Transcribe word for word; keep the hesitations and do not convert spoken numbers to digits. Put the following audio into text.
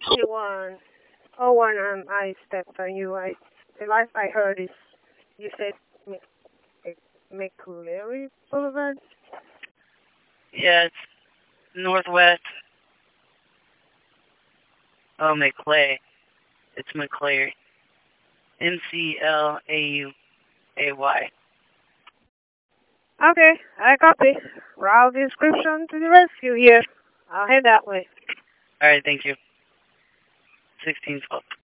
C one. Oh, one, um, I stepped on you. I, the last I heard is you said Mc, McCleary Boulevard. Yeah, it's northwest. Oh, McClay. It's McClary. M C L A U A Y. Okay, I copy. Route description to the rescue here. I'll head that way. All right, thank you. sixteen twelve.